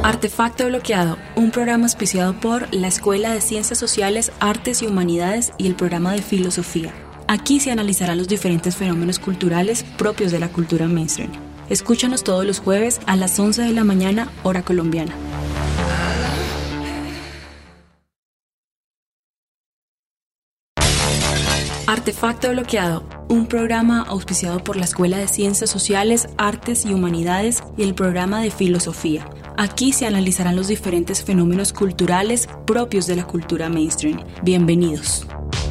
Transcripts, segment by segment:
Artefacto Bloqueado, un programa auspiciado por la Escuela de Ciencias Sociales, Artes y Humanidades y el programa de Filosofía. Aquí se analizarán los diferentes fenómenos culturales propios de la cultura mainstream. Escúchanos todos los jueves a las 11 de la mañana, hora colombiana. Artefacto Bloqueado, un programa auspiciado por la Escuela de Ciencias Sociales, Artes y Humanidades y el programa de Filosofía. Aquí se analizarán los diferentes fenómenos culturales propios de la cultura mainstream. Bienvenidos.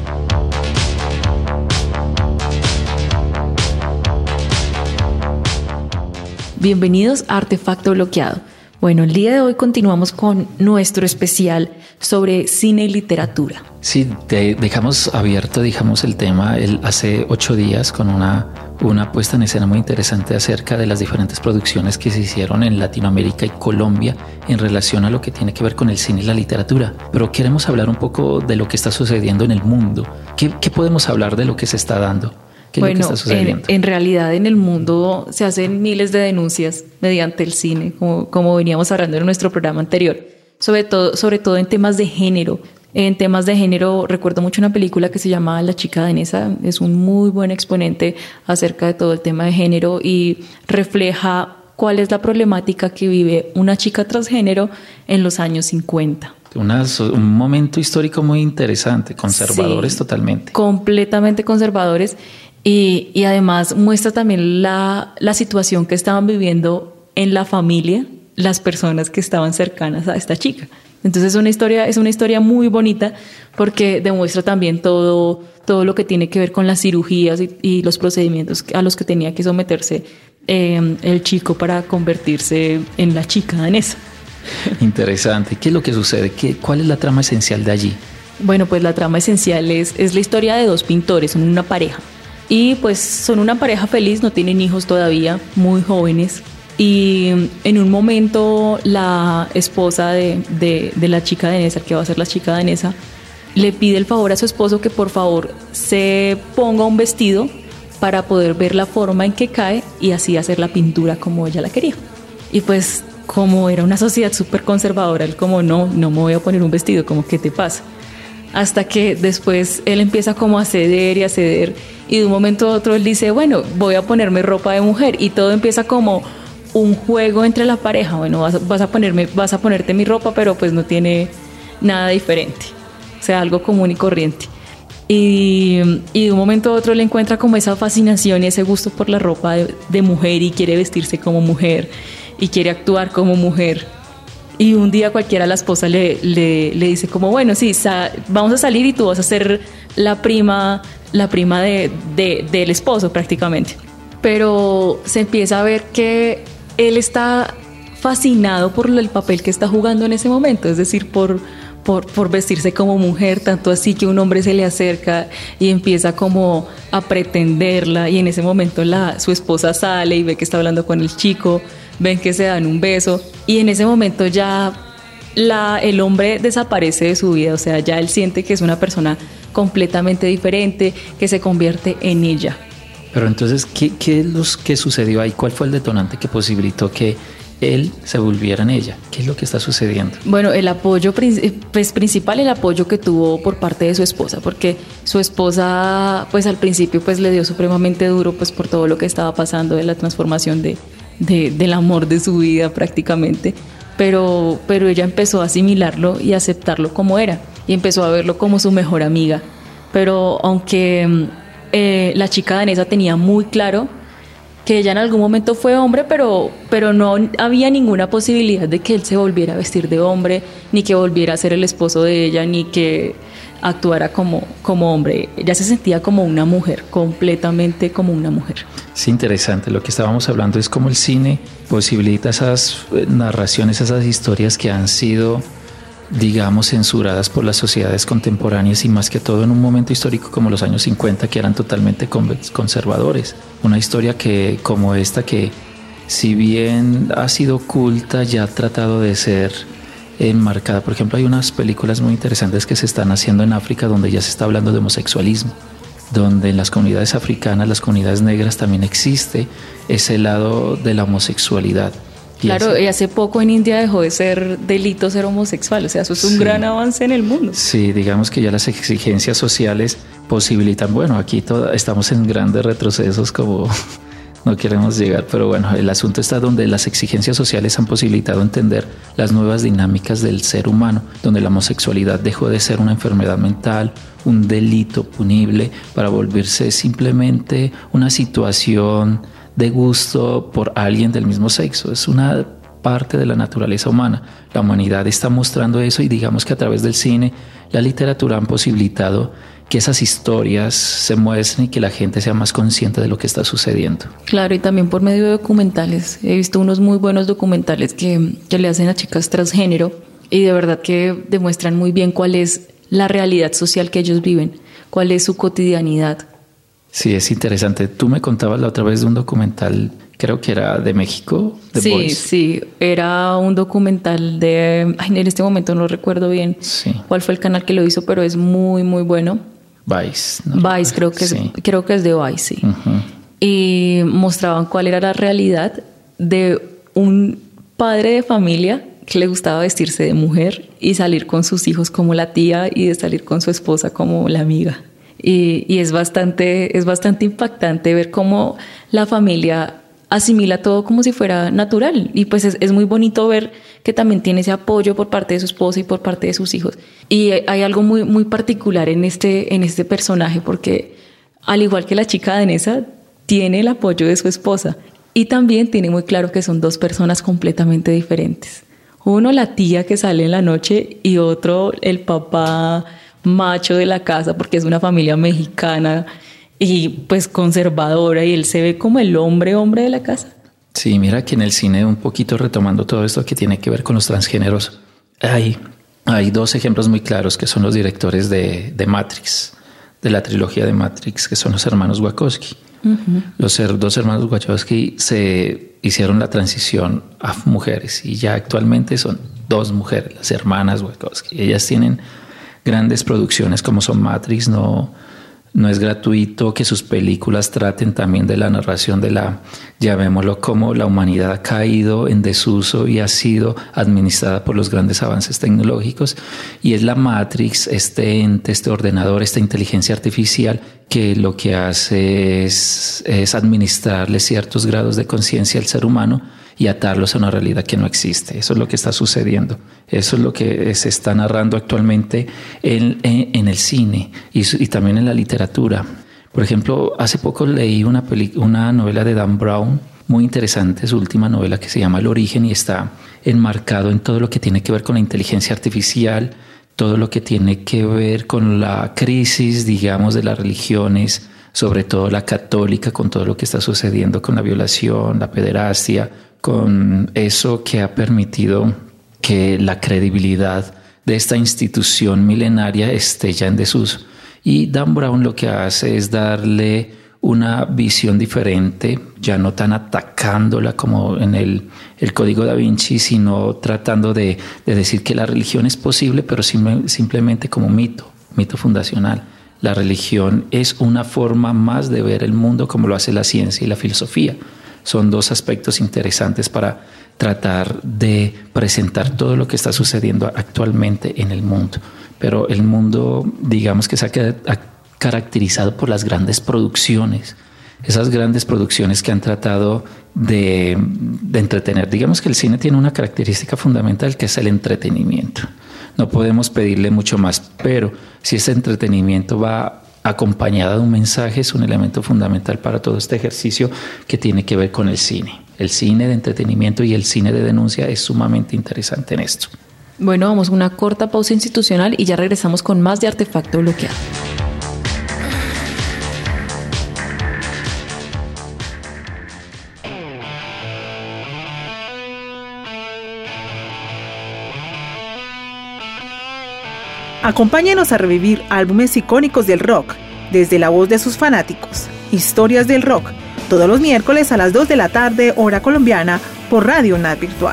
Bienvenidos a Artefacto Bloqueado. Bueno, el día de hoy continuamos con nuestro especial sobre cine y literatura. Sí, dejamos abierto, el tema hace 8 días con una puesta en escena muy interesante acerca de las diferentes producciones que se hicieron en Latinoamérica y Colombia en relación a lo que tiene que ver con el cine y la literatura. Pero queremos hablar un poco de lo que está sucediendo en el mundo. ¿Qué podemos hablar de lo que se está dando? Bueno, en realidad en el mundo se hacen miles de denuncias mediante el cine, como veníamos hablando en nuestro programa anterior, sobre todo en temas de género. En temas de género recuerdo mucho una película que se llama La chica danesa, es un muy buen exponente acerca de todo el tema de género y refleja cuál es la problemática que vive una chica transgénero en los años 50. Un momento histórico muy interesante, conservadores, sí, totalmente. Completamente conservadores. Y además muestra también la situación que estaban viviendo en la familia las personas que estaban cercanas a esta chica. Entonces es una historia muy bonita porque demuestra también todo lo que tiene que ver con las cirugías y los procedimientos a los que tenía que someterse el chico para convertirse en la chica danesa. Interesante. ¿Qué es lo que sucede? ¿Cuál es la trama esencial de allí? Bueno, pues la trama esencial es la historia de 2 pintores, son una pareja. Y pues son una pareja feliz, no tienen hijos todavía, muy jóvenes. Y en un momento la esposa de la chica danesa, que va a ser la chica danesa, le pide el favor a su esposo que por favor se ponga un vestido para poder ver la forma en que cae y así hacer la pintura como ella la quería. Y pues como era una sociedad súper conservadora, él como no me voy a poner un vestido, como ¿qué te pasa? Hasta que después él empieza como a ceder y de un momento a otro él dice, bueno, voy a ponerme ropa de mujer y todo empieza como un juego entre la pareja. Bueno, vas a ponerte mi ropa, pero pues no tiene nada diferente, o sea, algo común y corriente. Y de un momento a otro él encuentra como esa fascinación y ese gusto por la ropa de mujer y quiere vestirse como mujer y quiere actuar como mujer. Y un día cualquiera la esposa le dice como, bueno, sí, vamos a salir y tú vas a ser la prima del esposo prácticamente. Pero se empieza a ver que él está fascinado por el papel que está jugando en ese momento, es decir, por vestirse como mujer, tanto así que un hombre se le acerca y empieza como a pretenderla y en ese momento su esposa sale y ve que está hablando con el chico, ven que se dan un beso y en ese momento ya el hombre desaparece de su vida, o sea, ya él siente que es una persona completamente diferente, que se convierte en ella. Pero entonces, ¿qué sucedió ahí? ¿Cuál fue el detonante que posibilitó que él se volviera en ella? ¿Qué es lo que está sucediendo? Bueno, el apoyo principal, el apoyo que tuvo por parte de su esposa, porque su esposa pues al principio pues le dio supremamente duro pues por todo lo que estaba pasando de la transformación del amor de su vida prácticamente, pero ella empezó a asimilarlo y a aceptarlo como era y empezó a verlo como su mejor amiga. Pero aunque la chica danesa tenía muy claro que ella en algún momento fue hombre, pero no había ninguna posibilidad de que él se volviera a vestir de hombre, ni que volviera a ser el esposo de ella, ni que actuara como hombre. Ella se sentía como una mujer, completamente como una mujer. Es interesante, lo que estábamos hablando es cómo el cine posibilita esas narraciones, esas historias que han sido, digamos, censuradas por las sociedades contemporáneas y más que todo en un momento histórico como los años 50 que eran totalmente conservadores. Una historia como esta que si bien ha sido oculta ya ha tratado de ser enmarcada. Por ejemplo, hay unas películas muy interesantes que se están haciendo en África donde ya se está hablando de homosexualismo, donde en las comunidades africanas, las comunidades negras también existe ese lado de la homosexualidad. Claro, y hace poco en India dejó de ser delito ser homosexual, o sea, eso es un gran avance en el mundo. Sí, digamos que ya las exigencias sociales posibilitan, bueno, aquí estamos en grandes retrocesos como no queremos llegar, pero bueno, el asunto está donde las exigencias sociales han posibilitado entender las nuevas dinámicas del ser humano, donde la homosexualidad dejó de ser una enfermedad mental, un delito punible, para volverse simplemente una situación de gusto por alguien del mismo sexo. Es una parte de la naturaleza humana. La humanidad está mostrando eso y digamos que a través del cine, la literatura han posibilitado que esas historias se muestren y que la gente sea más consciente de lo que está sucediendo. Claro, y también por medio de documentales. He visto unos muy buenos documentales que le hacen a chicas transgénero y de verdad que demuestran muy bien cuál es la realidad social que ellos viven, cuál es su cotidianidad. Sí, es interesante. Tú me contabas la otra vez de un documental, creo que era de México, The Voice. Sí, era un documental en este momento no recuerdo bien cuál fue el canal que lo hizo, pero es muy, muy bueno. Vice. Vice, creo que es de Vice, sí. Uh-huh. Y mostraban cuál era la realidad de un padre de familia que le gustaba vestirse de mujer y salir con sus hijos como la tía y de salir con su esposa como la amiga. Y es bastante impactante ver cómo la familia asimila todo como si fuera natural. Y pues es muy bonito ver que también tiene ese apoyo por parte de su esposa y por parte de sus hijos. Y hay algo muy, muy particular en este personaje, porque al igual que la chica danesa, tiene el apoyo de su esposa. Y también tiene muy claro que son dos personas completamente diferentes. Uno, la tía que sale en la noche, y otro, el papá macho de la casa, porque es una familia mexicana y pues conservadora, y él se ve como el hombre de la casa. Sí, mira que en el cine, un poquito retomando todo esto que tiene que ver con los transgéneros, hay dos ejemplos muy claros que son los directores de Matrix, de la trilogía de Matrix, que son los hermanos Wachowski. Uh-huh. Los dos hermanos Wachowski se hicieron la transición a mujeres y ya actualmente son dos mujeres, las hermanas Wachowski. Ellas tienen grandes producciones como son Matrix. No es gratuito que sus películas traten también de la narración de llamémoslo como la humanidad ha caído en desuso y ha sido administrada por los grandes avances tecnológicos, y es la Matrix, este ente, este ordenador, esta inteligencia artificial que lo que hace es administrarle ciertos grados de conciencia al ser humano y atarlos a una realidad que no existe. Eso es lo que está sucediendo. Eso es lo que se está narrando actualmente en el cine y también en la literatura. Por ejemplo, hace poco leí una novela de Dan Brown, muy interesante, su última novela, que se llama El origen, y está enmarcado en todo lo que tiene que ver con la inteligencia artificial, todo lo que tiene que ver con la crisis, digamos, de las religiones, sobre todo la católica, con todo lo que está sucediendo con la violación, la pederastia, con eso que ha permitido que la credibilidad de esta institución milenaria esté ya en desuso. Y Dan Brown lo que hace es darle una visión diferente, ya no tan atacándola como en el Código Da Vinci, sino tratando de decir que la religión es posible, pero simplemente como mito fundacional. La religión es una forma más de ver el mundo, como lo hace la ciencia y la filosofía. Son dos aspectos interesantes para tratar de presentar todo lo que está sucediendo actualmente en el mundo. Pero el mundo, digamos que se ha caracterizado por las grandes producciones. Esas grandes producciones que han tratado de entretener. Digamos que el cine tiene una característica fundamental, que es el entretenimiento. No podemos pedirle mucho más, pero si ese entretenimiento va acompañada de un mensaje, es un elemento fundamental para todo este ejercicio que tiene que ver con el cine. El cine de entretenimiento y el cine de denuncia es sumamente interesante en esto. Bueno, vamos a una corta pausa institucional y ya regresamos con más de Artefacto Bloqueado. Acompáñenos a revivir álbumes icónicos del rock, desde la voz de sus fanáticos. Historias del rock, todos los miércoles a las 2 de la tarde, hora colombiana, por Radio UNAD Virtual.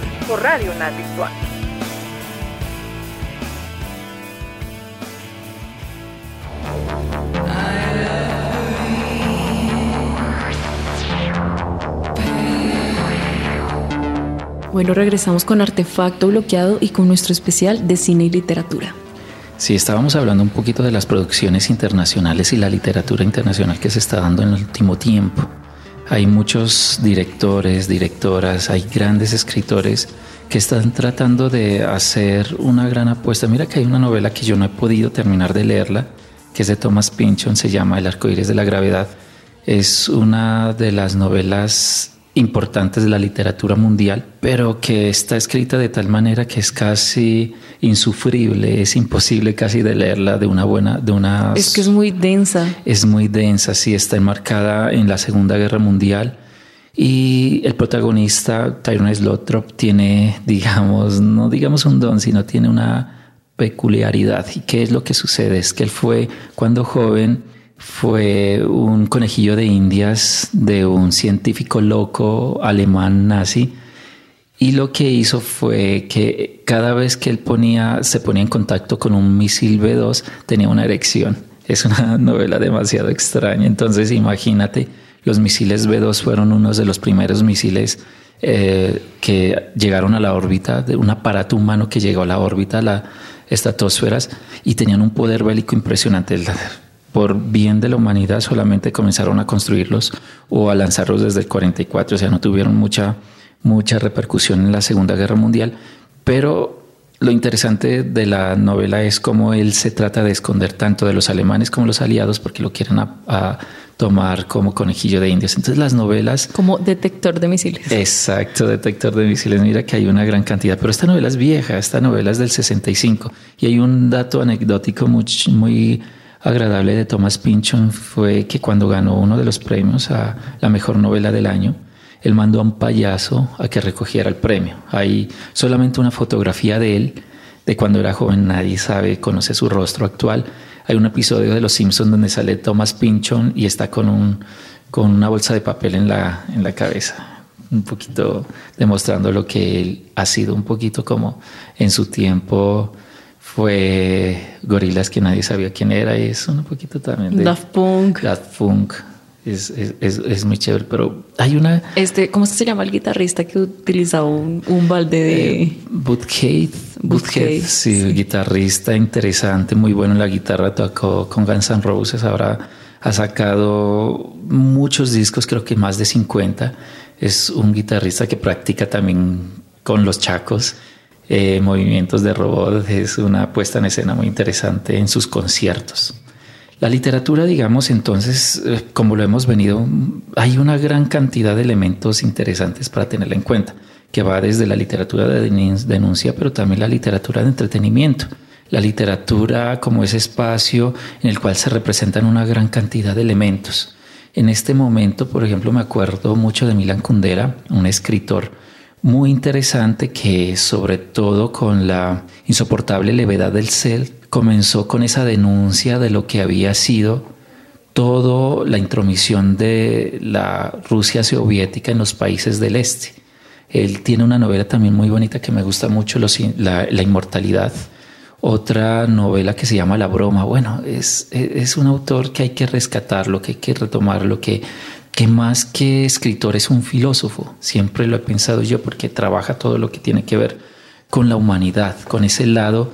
Bueno, regresamos con Artefacto Bloqueado y con nuestro especial de cine y literatura. Sí, estábamos hablando un poquito de las producciones internacionales y la literatura internacional que se está dando en el último tiempo. Hay muchos directores, directoras, hay grandes escritores que están tratando de hacer una gran apuesta. Mira que hay una novela que yo no he podido terminar de leerla, que es de Thomas Pynchon, se llama El arcoíris de la gravedad. Es una de las novelas importantes de la literatura mundial, pero que está escrita de tal manera que es casi insufrible, es imposible casi de leerla de una buena, de una... Es que es muy densa. Es muy densa, sí, está enmarcada en la Segunda Guerra Mundial y el protagonista, Tyrone Slothrop, tiene, digamos, no digamos un don, sino tiene una peculiaridad. ¿Y qué es lo que sucede? Es que él fue, cuando joven, fue un conejillo de indias de un científico loco alemán nazi, y lo que hizo fue que cada vez que él se ponía en contacto con un misil B-2 tenía una erección. Es una novela demasiado extraña. Entonces imagínate, los misiles B-2 fueron unos de los primeros misiles que llegaron a la órbita, de un aparato humano que llegó a la órbita, a la estratosfera, y tenían un poder bélico impresionante. Por bien de la humanidad solamente comenzaron a construirlos o a lanzarlos desde el 44, o sea, no tuvieron mucha repercusión en la Segunda Guerra Mundial. Pero lo interesante de la novela es cómo él se trata de esconder tanto de los alemanes como los aliados, porque lo quieren a tomar como conejillo de indias. Entonces las novelas... Como detector de misiles. Exacto, detector de misiles. Mira que hay una gran cantidad, pero esta novela es vieja, esta novela es del 65, y hay un dato anecdótico muy agradable de Thomas Pynchon. Fue que cuando ganó uno de los premios a la mejor novela del año, él mandó a un payaso a que recogiera el premio. Hay solamente una fotografía de él, de cuando era joven, nadie conoce su rostro actual. Hay un episodio de Los Simpsons donde sale Thomas Pynchon y está con una bolsa de papel en la cabeza, un poquito demostrando lo que él ha sido, un poquito como en su tiempo fue Gorillaz, que nadie sabía quién era, y es un poquito también de Daft Punk. Es muy chévere, pero hay una... ¿Cómo se llama el guitarrista que utilizaba un balde de... Butthead, sí, guitarrista interesante, muy bueno en la guitarra, tocó con Guns N' Roses, ahora ha sacado muchos discos, creo que más de 50. Es un guitarrista que practica también con los chacos, movimientos de robot. Es una puesta en escena muy interesante en sus conciertos. La literatura, digamos, entonces, como lo hemos venido, hay una gran cantidad de elementos interesantes para tenerla en cuenta, que va desde la literatura de denuncia, pero también la literatura de entretenimiento. La literatura como ese espacio en el cual se representan una gran cantidad de elementos. En este momento, por ejemplo, me acuerdo mucho de Milan Kundera, un escritor muy interesante que, sobre todo con la insoportable levedad del ser, comenzó con esa denuncia de lo que había sido toda la intromisión de la Rusia soviética en los países del este. Él tiene una novela también muy bonita que me gusta mucho, La Inmortalidad. Otra novela que se llama La Broma. Bueno, es un autor que hay que rescatarlo, que hay que retomarlo, que más que escritor es un filósofo. Siempre lo he pensado yo, porque trabaja todo lo que tiene que ver con la humanidad, con ese lado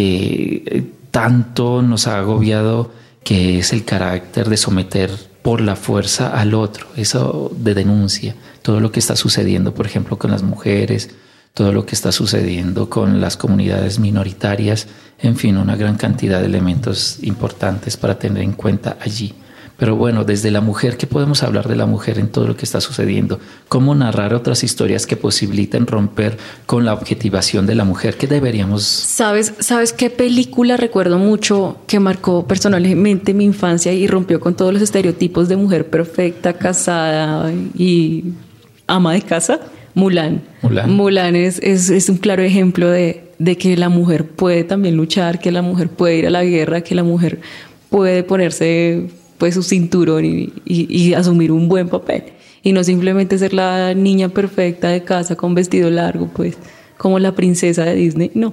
que tanto nos ha agobiado, que es el carácter de someter por la fuerza al otro, eso de denuncia, todo lo que está sucediendo, por ejemplo, con las mujeres, todo lo que está sucediendo con las comunidades minoritarias, en fin, una gran cantidad de elementos importantes para tener en cuenta allí. Pero bueno, desde la mujer, ¿qué podemos hablar de la mujer en todo lo que está sucediendo? ¿Cómo narrar otras historias que posibiliten romper con la objetivación de la mujer? ¿Qué deberíamos...? ¿Sabes qué película recuerdo mucho que marcó personalmente mi infancia y rompió con todos los estereotipos de mujer perfecta, casada y ama de casa? Mulan. Mulan es un claro ejemplo de que la mujer puede también luchar, que la mujer puede ir a la guerra, que la mujer puede ponerse pues su cinturón y asumir un buen papel, y no simplemente ser la niña perfecta de casa con vestido largo, pues como la princesa de Disney. No,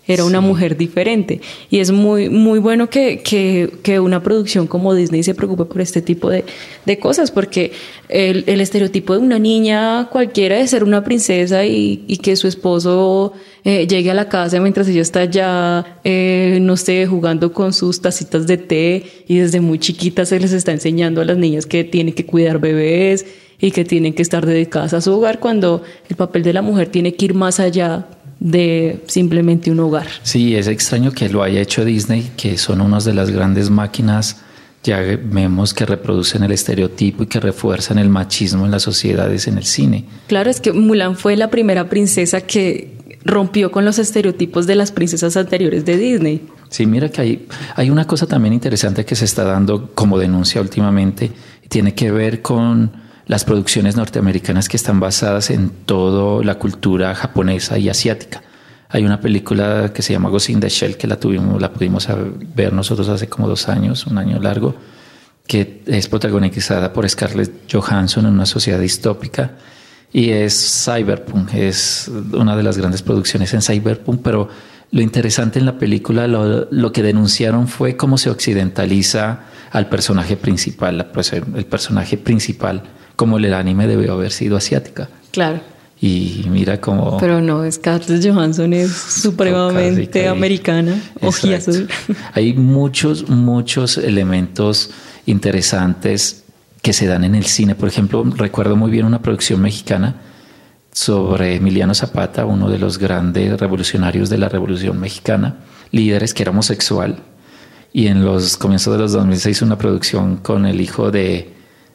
Era una mujer diferente. Y es muy, muy bueno que una producción como Disney se preocupe por este tipo de cosas, porque el estereotipo de una niña cualquiera de ser una princesa y que su esposo llegue a la casa mientras ella está allá, no sé, jugando con sus tacitas de té, y desde muy chiquitas se les está enseñando a las niñas que tienen que cuidar bebés y que tienen que estar dedicadas a su hogar, cuando el papel de la mujer tiene que ir más allá de simplemente un hogar. Sí, es extraño que lo haya hecho Disney, que son unas de las grandes máquinas, ya vemos, que reproducen el estereotipo y que refuerzan el machismo en las sociedades, en el cine. Claro, es que Mulan fue la primera princesa que rompió con los estereotipos de las princesas anteriores de Disney. Sí, mira que hay una cosa también interesante que se está dando como denuncia últimamente, y tiene que ver con las producciones norteamericanas que están basadas en toda la cultura japonesa y asiática. Hay una película que se llama Ghost in the Shell, que la pudimos ver nosotros hace como 2 años, un año largo, que es protagonizada por Scarlett Johansson en una sociedad distópica, y es cyberpunk, es una de las grandes producciones en cyberpunk. Pero lo interesante en la película, lo que denunciaron fue cómo se occidentaliza al personaje principal, el personaje principal, como el anime debió haber sido asiática. Claro. Y mira cómo... Pero no, Scarlett Johansson es supremamente americana, ojiazul. Hay muchos elementos interesantes que se dan en el cine. Por ejemplo, recuerdo muy bien una producción mexicana sobre Emiliano Zapata, uno de los grandes revolucionarios de la Revolución Mexicana, líderes, que era homosexual, y en los comienzos de los 2000 se hizo una producción con el hijo de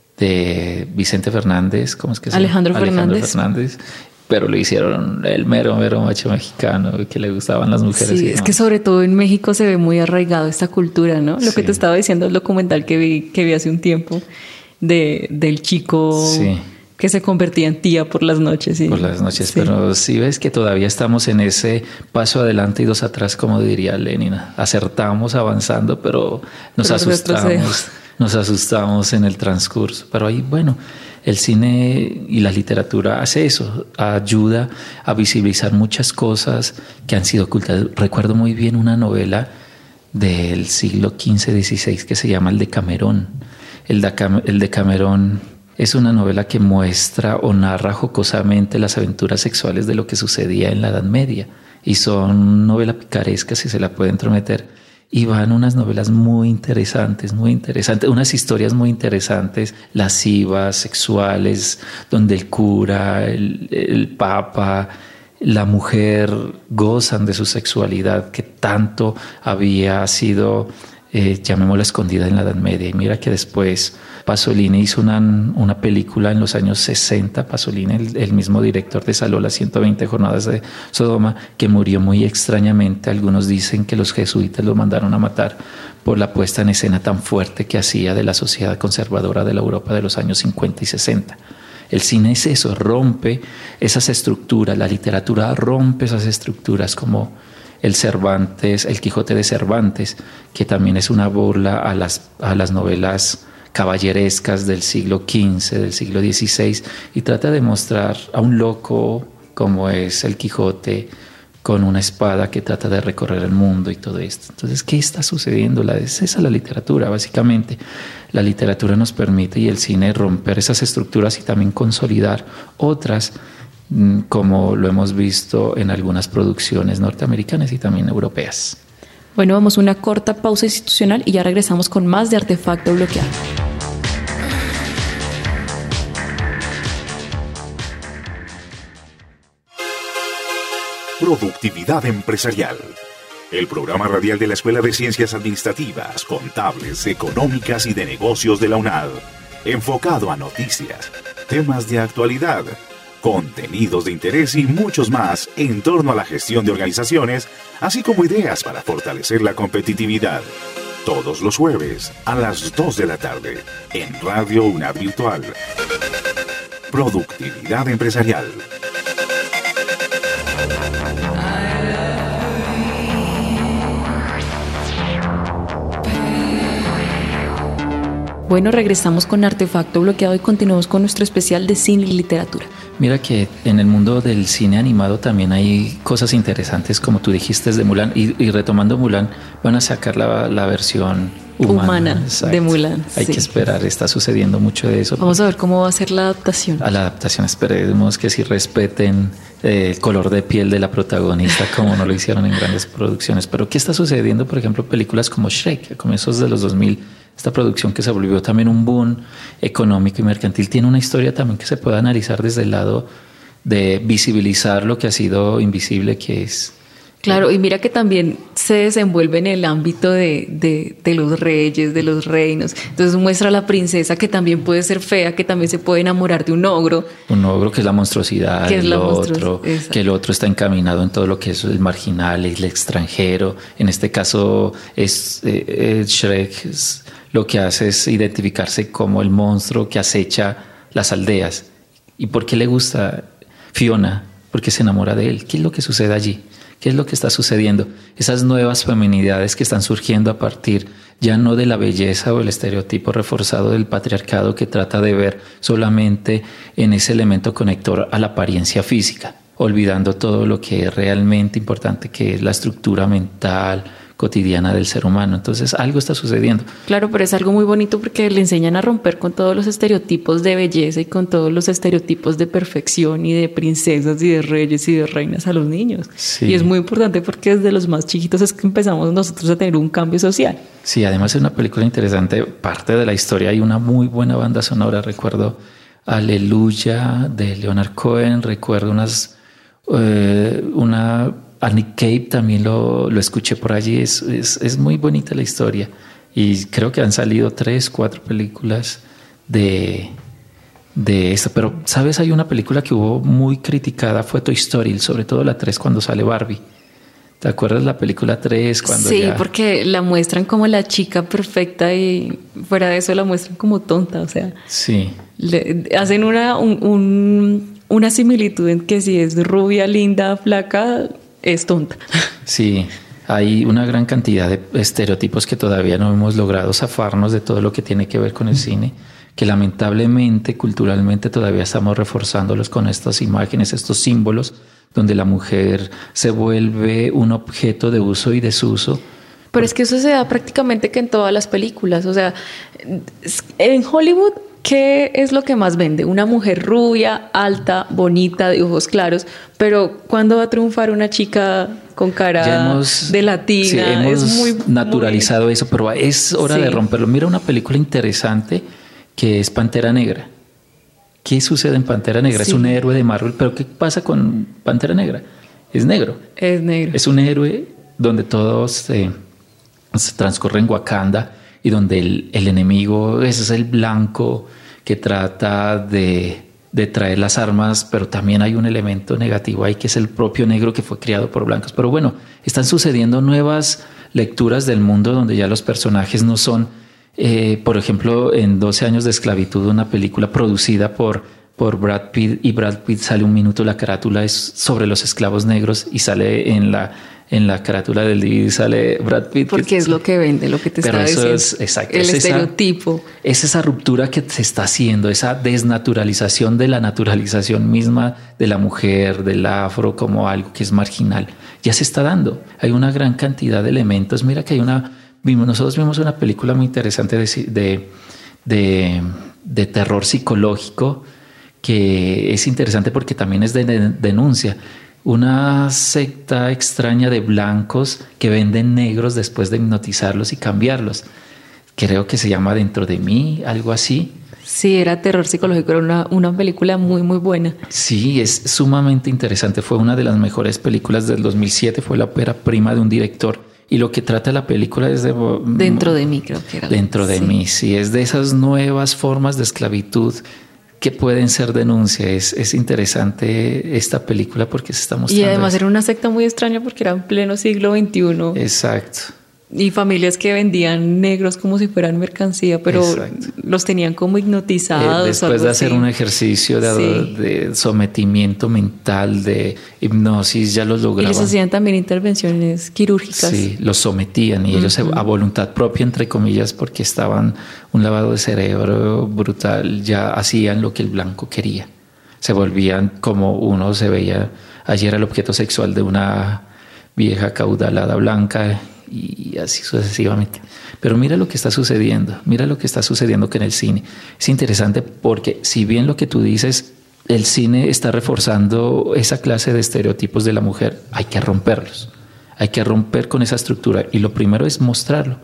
Vicente Fernández, ¿cómo es que se llama? Alejandro Fernández, pero lo hicieron el mero macho mexicano, que le gustaban las mujeres. Sí, es que sobre todo en México se ve muy arraigado esta cultura, ¿no? Lo que te estaba diciendo, el documental que vi hace un tiempo del chico que se convertía en tía por las noches. Por las noches, pero sí ves que todavía estamos en ese paso adelante y 2 atrás, como diría Lenin. Acertamos avanzando, pero nos asustamos en el transcurso. Pero ahí, bueno, el cine y la literatura hace eso, ayuda a visibilizar muchas cosas que han sido ocultas. Recuerdo muy bien una novela del siglo XV-XVI que se llama El Decamerón. El Decamerón es una novela que muestra o narra jocosamente las aventuras sexuales de lo que sucedía en la Edad Media. Y son novela picaresca, si se la puede entrometer. Y van unas novelas muy interesantes, unas historias muy interesantes, lascivas, sexuales, donde el cura, el papa, la mujer gozan de su sexualidad que tanto había sido, llamémosla, escondida en la Edad Media. Y mira que después Pasolini hizo una película en los años 60, Pasolini, el mismo director de Saló las 120 jornadas de Sodoma, que murió muy extrañamente. Algunos dicen que los jesuitas lo mandaron a matar por la puesta en escena tan fuerte que hacía de la sociedad conservadora de la Europa de los años 50 y 60. El cine es eso, rompe esas estructuras, la literatura rompe esas estructuras, como el Quijote de Cervantes, que también es una burla a las novelas caballerescas del siglo XV, del siglo XVI, y trata de mostrar a un loco como es el Quijote con una espada que trata de recorrer el mundo y todo esto. Entonces, ¿qué está sucediendo? Es esa la literatura, básicamente. La literatura nos permite, y el cine, romper esas estructuras y también consolidar otras, como lo hemos visto en algunas producciones norteamericanas y también europeas. Bueno, vamos a una corta pausa institucional y ya regresamos con más de Artefacto Bloqueado. Productividad Empresarial, el programa radial de la Escuela de Ciencias Administrativas, Contables, Económicas y de Negocios de la UNAD, enfocado a noticias, temas de actualidad, contenidos de interés y muchos más en torno a la gestión de organizaciones, así como ideas para fortalecer la competitividad. Todos los jueves a las 2 de la tarde en Radio UNAD Virtual. Productividad Empresarial. Bueno, regresamos con Artefacto Bloqueado y continuamos con nuestro especial de cine y literatura. Mira que en el mundo del cine animado también hay cosas interesantes, como tú dijiste de Mulan, y retomando Mulan, van a sacar la versión humana de Mulan. Hay que esperar, está sucediendo mucho de eso. Vamos a ver cómo va a ser la adaptación. A la adaptación esperemos que sí respeten el color de piel de la protagonista como no lo hicieron en grandes producciones. Pero ¿qué está sucediendo? Por ejemplo, películas como Shrek, a comienzos de los 2000, esta producción que se volvió también un boom económico y mercantil, tiene una historia también que se puede analizar desde el lado de visibilizar lo que ha sido invisible, que es... Claro, y mira que también se desenvuelve en el ámbito de los reyes, de los reinos. Entonces muestra a la princesa que también puede ser fea, que también se puede enamorar de un ogro. Un ogro que es la monstruosidad, que el otro está encaminado en todo lo que es el marginal, el extranjero. En este caso es Shrek, lo que hace es identificarse como el monstruo que acecha las aldeas. ¿Y por qué le gusta Fiona? Porque se enamora de él. ¿Qué es lo que sucede allí? ¿Qué es lo que está sucediendo? Esas nuevas feminidades que están surgiendo a partir ya no de la belleza o el estereotipo reforzado del patriarcado que trata de ver solamente en ese elemento conector a la apariencia física, olvidando todo lo que es realmente importante, que es la estructura mental, cotidiana del ser humano. Entonces algo está sucediendo. Claro, pero es algo muy bonito porque le enseñan a romper con todos los estereotipos de belleza y con todos los estereotipos de perfección y de princesas y de reyes y de reinas a los niños. Sí. Y es muy importante porque desde los más chiquitos es que empezamos nosotros a tener un cambio social. Sí, además es una película interesante, parte de la historia, hay una muy buena banda sonora, recuerdo Aleluya de Leonard Cohen, recuerdo a Nick Cave también lo escuché por allí, es muy bonita la historia y creo que han salido 3, 4 películas de esto, pero sabes, hay una película que hubo muy criticada, fue Toy Story, sobre todo la 3 cuando sale Barbie. ¿Te acuerdas la película 3? Sí, porque la muestran como la chica perfecta y fuera de eso la muestran como tonta, o sea, sí. Hacen una similitud en que si es rubia, linda, flaca, es tonta. Sí, hay una gran cantidad de estereotipos que todavía no hemos logrado zafarnos de todo lo que tiene que ver con el cine, que lamentablemente, culturalmente todavía estamos reforzándolos con estas imágenes, estos símbolos, donde la mujer se vuelve un objeto de uso y desuso. Pero es que eso se da prácticamente que en todas las películas, o sea, en Hollywood, ¿qué es lo que más vende? Una mujer rubia, alta, bonita, de ojos claros, pero ¿cuándo va a triunfar una chica con cara de latina? Sí, hemos naturalizado eso, pero es hora de romperlo. Mira una película interesante que es Pantera Negra. ¿Qué sucede en Pantera Negra? Sí. Es un héroe de Marvel, pero ¿qué pasa con Pantera Negra? Es negro. Es negro. Es un héroe donde todos se transcurre en Wakanda y donde el enemigo es el blanco que trata de traer las armas, pero también hay un elemento negativo ahí que es el propio negro que fue criado por blancos. Pero bueno, están sucediendo nuevas lecturas del mundo donde ya los personajes no son, por ejemplo, en 12 años de esclavitud, una película producida por Brad Pitt, y Brad Pitt sale un minuto, la carátula es sobre los esclavos negros y sale en la carátula del DVD sale Brad Pitt. Porque es lo que vende, lo que te está diciendo. Es, exacto, el estereotipo. Es esa ruptura que se está haciendo, esa desnaturalización de la naturalización misma de la mujer, del afro, como algo que es marginal. Ya se está dando. Hay una gran cantidad de elementos. Mira que nosotros vimos una película muy interesante de terror psicológico que es interesante porque también es de denuncia. Una secta extraña de blancos que venden negros después de hipnotizarlos y cambiarlos. Creo que se llama Dentro de mí, algo así. Sí, era terror psicológico, era una película muy, muy buena. Sí, es sumamente interesante. Fue una de las mejores películas del 2007, fue la ópera prima de un director. Y lo que trata la película es de... Dentro de mí, creo que era. Dentro de mí, sí. Es de esas nuevas formas de esclavitud que pueden ser denuncia. Es interesante esta película porque se está mostrando. Y además era una secta muy extraña porque era en pleno siglo XXI. Exacto. Y familias que vendían negros como si fueran mercancía, pero los tenían como hipnotizados. Después de hacer un ejercicio de sometimiento mental, de hipnosis, ya los lograban. Y les hacían también intervenciones quirúrgicas. Sí, los sometían y ellos a voluntad propia, entre comillas, porque estaban un lavado de cerebro brutal, ya hacían lo que el blanco quería. se volvían como uno se veía ayer el objeto sexual de una vieja caudalada blanca y así sucesivamente. Pero mira lo que está sucediendo, que en el cine es interesante porque si bien lo que tú dices, el cine está reforzando esa clase de estereotipos de la mujer, hay que romperlos, hay que romper con esa estructura y lo primero es mostrarlo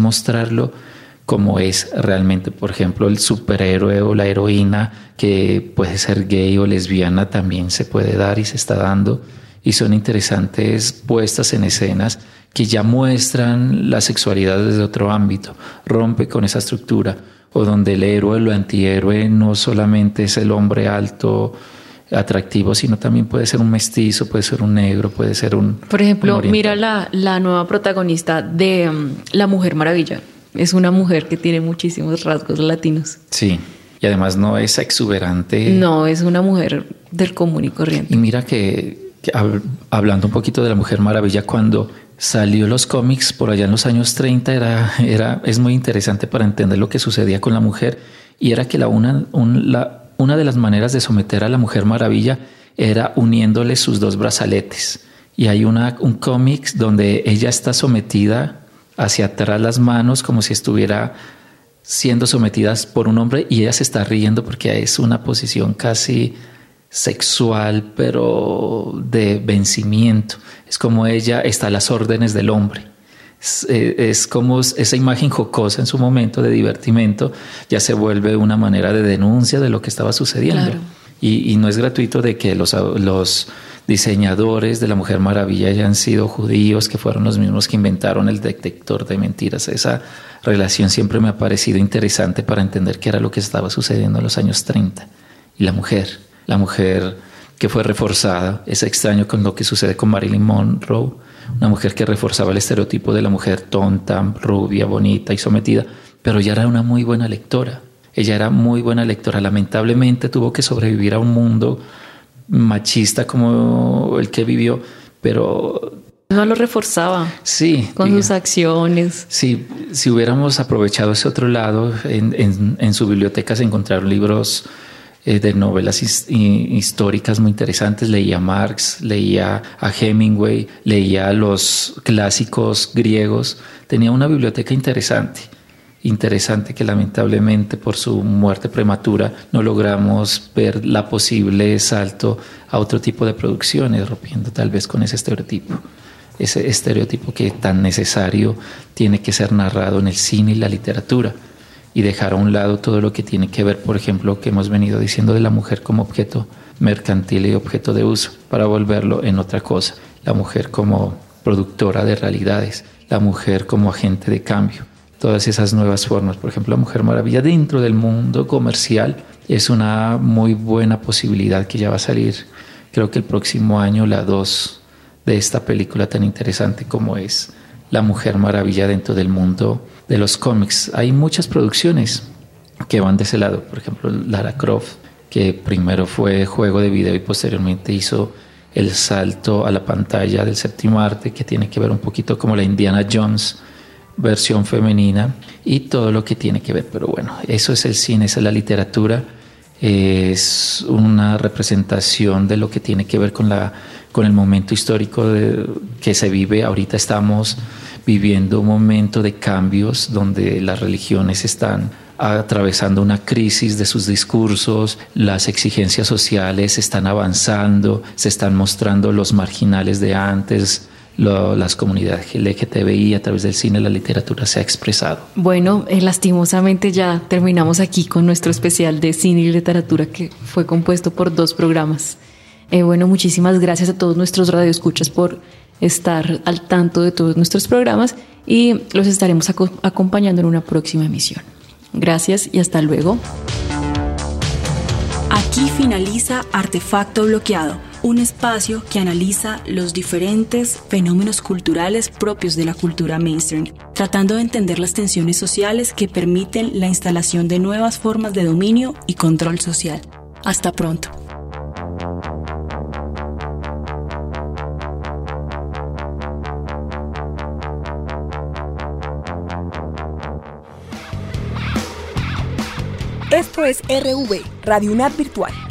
como es realmente. Por ejemplo, el superhéroe o la heroína que puede ser gay o lesbiana también se puede dar y se está dando, y son interesantes puestas en escenas que ya muestran la sexualidad desde otro ámbito, rompe con esa estructura, o donde el héroe o el antihéroe no solamente es el hombre alto, atractivo, sino también puede ser un mestizo, puede ser un negro, puede ser un... Por ejemplo, mira la nueva protagonista de La Mujer Maravilla. Es una mujer que tiene muchísimos rasgos latinos. Sí, y además no es exuberante. No, es una mujer del común y corriente. Y mira que hablando un poquito de La Mujer Maravilla, cuando salió los cómics por allá en los años 30, es muy interesante para entender lo que sucedía con la mujer, y era que una de las maneras de someter a la Mujer Maravilla era uniéndole sus dos brazaletes. Y hay un cómic donde ella está sometida hacia atrás las manos como si estuviera siendo sometida por un hombre, y ella se está riendo porque es una posición casi sexual, pero de vencimiento. Es como ella está a las órdenes del hombre. Es como esa imagen jocosa en su momento de divertimento ya se vuelve una manera de denuncia de lo que estaba sucediendo. Claro. Y no es gratuito de que los diseñadores de la Mujer Maravilla hayan sido judíos, que fueron los mismos que inventaron el detector de mentiras. Esa relación siempre me ha parecido interesante para entender qué era lo que estaba sucediendo en los años 30. Y la mujer que fue reforzada, es extraño con lo que sucede con Marilyn Monroe, una mujer que reforzaba el estereotipo de la mujer tonta, rubia, bonita y sometida, pero ella era una muy buena lectora. Ella era muy buena lectora. Lamentablemente tuvo que sobrevivir a un mundo machista como el que vivió, pero... No lo reforzaba. Sí. Con sus acciones. Sí, si hubiéramos aprovechado ese otro lado, en su biblioteca se encontraron libros de novelas históricas muy interesantes. Leía a Marx, leía a Hemingway, leía los clásicos griegos. Tenía una biblioteca interesante que lamentablemente por su muerte prematura no logramos ver la posible salto a otro tipo de producciones, rompiendo tal vez con ese estereotipo que tan necesario tiene que ser narrado en el cine y la literatura, y dejar a un lado todo lo que tiene que ver, por ejemplo, que hemos venido diciendo de la mujer como objeto mercantil y objeto de uso, para volverlo en otra cosa. La mujer como productora de realidades, la mujer como agente de cambio. Todas esas nuevas formas, por ejemplo, la Mujer Maravilla dentro del mundo comercial es una muy buena posibilidad que ya va a salir, creo que el próximo año, la 2 de esta película tan interesante como es La Mujer Maravilla dentro del mundo de los cómics. Hay muchas producciones que van de ese lado, por ejemplo, Lara Croft, que primero fue juego de video y posteriormente hizo el salto a la pantalla del séptimo arte, que tiene que ver un poquito como la Indiana Jones versión femenina, y todo lo que tiene que ver. Pero bueno, eso es el cine, esa es la literatura, es una representación de lo que tiene que ver con el momento histórico que se vive. Ahorita estamos viviendo un momento de cambios donde las religiones están atravesando una crisis de sus discursos, las exigencias sociales están avanzando, se están mostrando los marginales de antes, las comunidades LGTBI a través del cine, la literatura se ha expresado. Bueno, lastimosamente ya terminamos aquí con nuestro especial de cine y literatura, que fue compuesto por 2 programas. Bueno, muchísimas gracias a todos nuestros radioescuchas por estar al tanto de todos nuestros programas, y los estaremos acompañando en una próxima emisión. Gracias y hasta luego. Aquí finaliza Artefacto Bloqueado, un espacio que analiza los diferentes fenómenos culturales propios de la cultura mainstream, tratando de entender las tensiones sociales que permiten la instalación de nuevas formas de dominio y control social. Hasta pronto. Esto es RV, Radio UNAD Virtual.